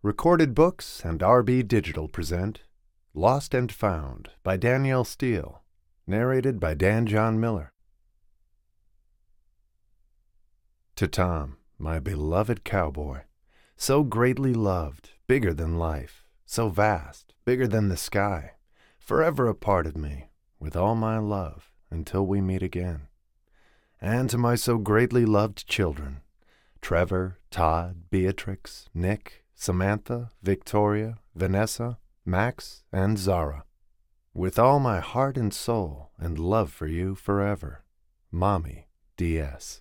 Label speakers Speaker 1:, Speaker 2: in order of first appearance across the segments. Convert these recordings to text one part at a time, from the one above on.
Speaker 1: Recorded Books and RB Digital present Lost and Found by Danielle Steele, narrated by Dan John Miller. To Tom, my beloved cowboy, so greatly loved, bigger than life, so vast, bigger than the sky, forever a part of me, with all my love, until we meet again. And to my so greatly loved children, Trevor, Todd, Beatrix, Nick, Samantha, Victoria, Vanessa, Max, and Zara. With all my heart and soul and love for you forever. Mommy, D.S.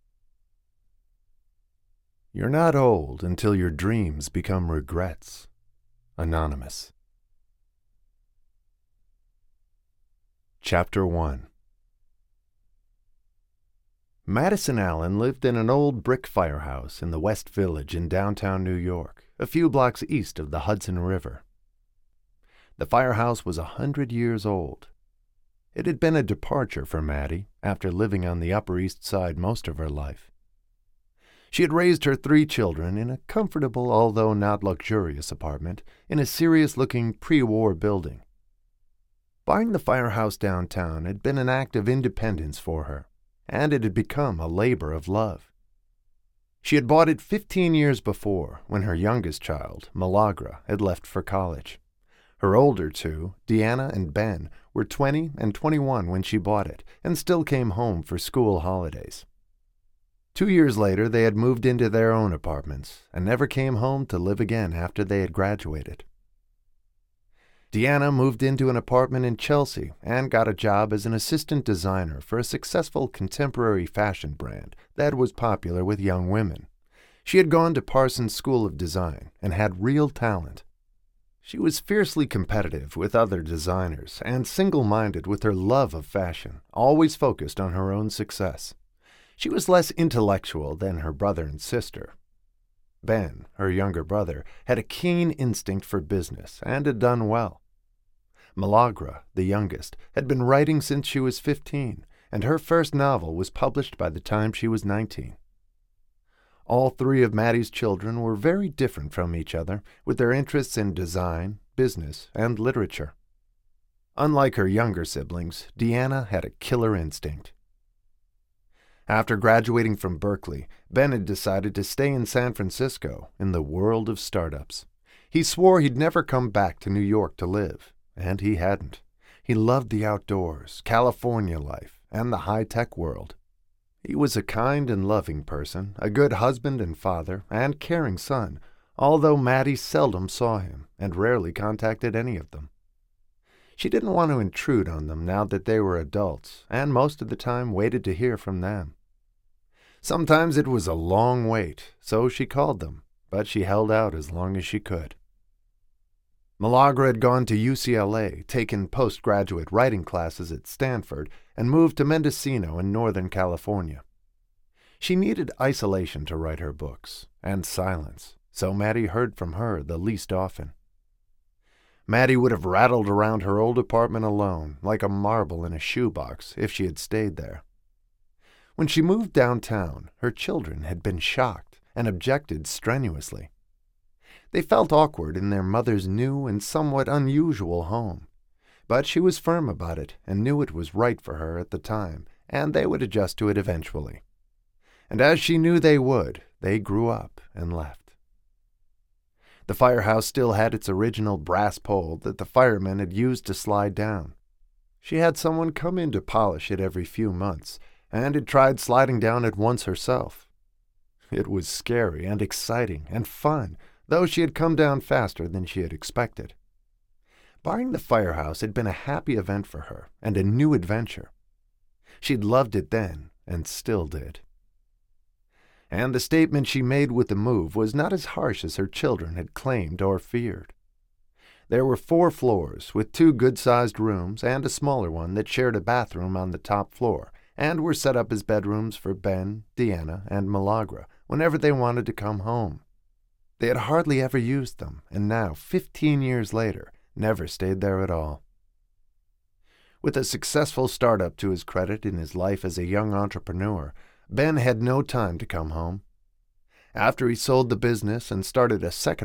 Speaker 1: You're not old until your dreams become regrets. Anonymous. Chapter 1. Madison Allen lived in an old brick firehouse in the West Village in downtown New York, a few blocks east of the Hudson River. The firehouse was 100 years old. It had been a departure for Maddie after living on the Upper East Side most of her life. She had raised her 3 children in a comfortable, although not luxurious apartment in a serious-looking pre-war building. Buying the firehouse downtown had been an act of independence for her, and it had become a labor of love. She had bought it 15 years before, when her youngest child, Malagra, had left for college. Her older 2, Deanna and Ben, were 20 and 21 when she bought it, and still came home for school holidays. 2 years later, they had moved into their own apartments, and never came home to live again after they had graduated. Deanna moved into an apartment in Chelsea and got a job as an assistant designer for a successful contemporary fashion brand that was popular with young women. She had gone to Parsons School of Design and had real talent. She was fiercely competitive with other designers and single-minded with her love of fashion, always focused on her own success. She was less intellectual than her brother and sister. Ben, her younger brother, had a keen instinct for business and had done well. Malagra, the youngest, had been writing since she was 15, and her first novel was published by the time she was 19. All 3 of Maddie's children were very different from each other, with their interests in design, business, and literature. Unlike her younger siblings, Deanna had a killer instinct. After graduating from Berkeley, Ben had decided to stay in San Francisco in the world of startups. He swore he'd never come back to New York to live. And he hadn't. He loved the outdoors, California life, and the high-tech world. He was a kind and loving person, a good husband and father, and caring son, although Maddie seldom saw him and rarely contacted any of them. She didn't want to intrude on them now that they were adults, and most of the time waited to hear from them. Sometimes it was a long wait, so she called them, but she held out as long as she could. Malagra had gone to UCLA, taken postgraduate writing classes at Stanford, and moved to Mendocino in Northern California. She needed isolation to write her books, and silence, so Maddie heard from her the least often. Maddie would have rattled around her old apartment alone, like a marble in a shoebox, if she had stayed there. When she moved downtown, her children had been shocked and objected strenuously. They felt awkward in their mother's new and somewhat unusual home, but she was firm about it and knew it was right for her at the time, and they would adjust to it eventually. And as she knew they would, they grew up and left. The firehouse still had its original brass pole that the firemen had used to slide down. She had someone come in to polish it every few months, and had tried sliding down it once herself. It was scary and exciting and fun, though she had come down faster than she had expected. Buying the firehouse had been a happy event for her and a new adventure. She'd loved it then and still did. And the statement she made with the move was not as harsh as her children had claimed or feared. There were 4 floors with 2 good-sized rooms and a smaller one that shared a bathroom on the top floor and were set up as bedrooms for Ben, Deanna, and Malagra whenever they wanted to come home. They had hardly ever used them, and now, 15 years later, never stayed there at all. With a successful startup to his credit in his life as a young entrepreneur, Ben had no time to come home. After he sold the business and started a second